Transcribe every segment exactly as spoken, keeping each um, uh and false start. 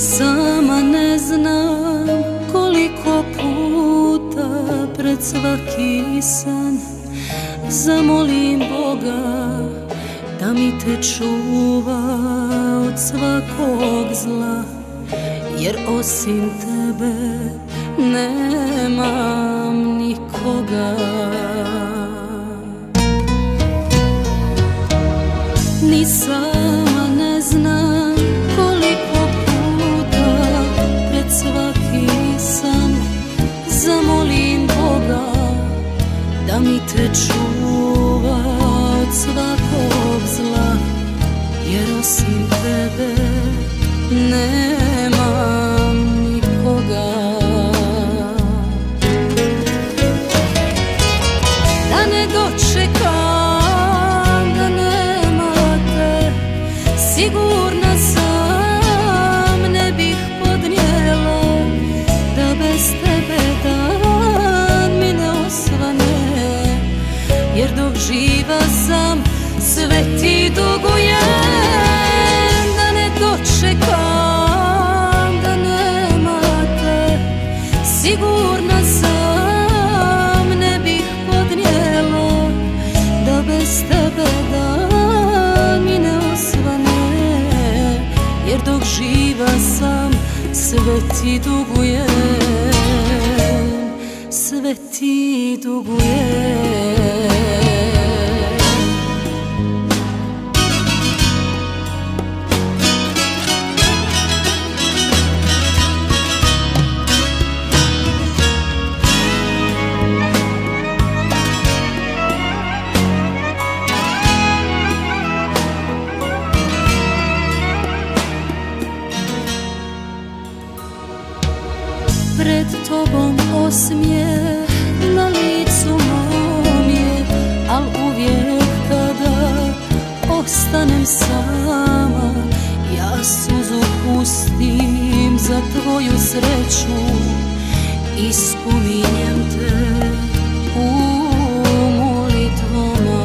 sama ne znam koliko puta pred svaki san zamolim Boga da mi te čuva od svakog zla, jer osim tebe nemam nikoga. Ni sama ne znam koliko puta pred svaki san zamolim Boga da mi te čuva od svakog zla, jer osim tebe nemam nikoga. Da ne dočekam da nema te, sigurna sam ne bih podnijela da bez tebe dan mi ne osvane, jer dok živa sam sve ti dugujem. Da ne dočekam da nema te, sigurna sam ne bih podnijela da bez tebe dan mi ne osvane, jer dok živa sam sve ti dugujem, sve ti dugujem. Pred tobom osmijeh na licu mom je, al uvijek kada ostanem sama ja suzu pustim za tvoju sreću i spominjem te u molitvama.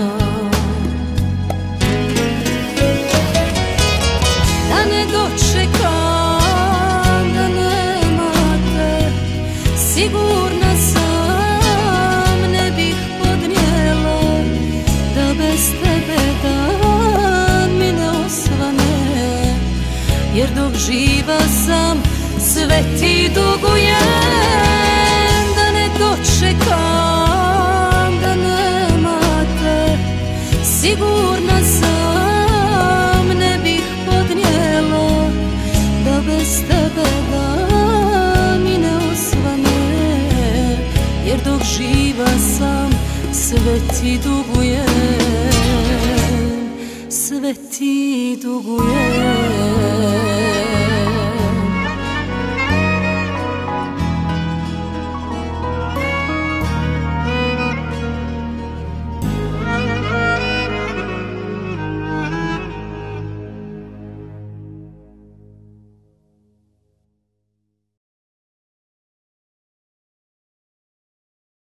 Da ne dočekam da nema te, sigurna sam ne bih podnijela da bez tebe dan mi ne osvane, jer dok živa sam sve ti dugujem. Da ne dočekam da nema te, sigurna sam ne bih podnijela da bez tebe dan mi ne osvane, jer dok živa sam sve ti dugujem, sve ti dugujem.